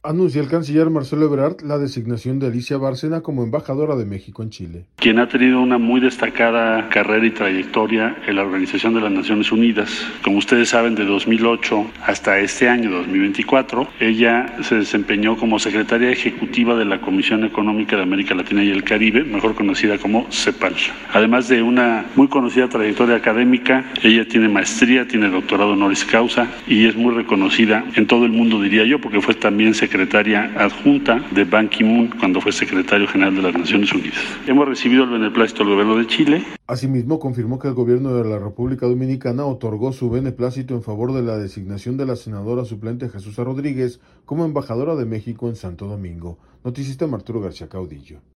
Anunció el canciller Marcelo Ebrard la designación de Alicia Bárcena como embajadora de México en Chile. Quien ha tenido una muy destacada carrera y trayectoria en la Organización de las Naciones Unidas. Como ustedes saben, de 2008 hasta este año 2024, ella se desempeñó como secretaria ejecutiva de la Comisión Económica de América Latina y el Caribe, mejor conocida como CEPAL. Además de una muy conocida trayectoria académica, ella tiene maestría, tiene doctorado honoris causa y es muy reconocida en todo el mundo, diría yo, porque fue también secretaria adjunta de Ban Ki-moon cuando fue secretario general de las Naciones Unidas. Hemos recibido el beneplácito del gobierno de Chile. Asimismo, confirmó que el gobierno de la República Dominicana otorgó su beneplácito en favor de la designación de la senadora suplente Jesús Rodríguez como embajadora de México en Santo Domingo. Noticista Arturo García Caudillo.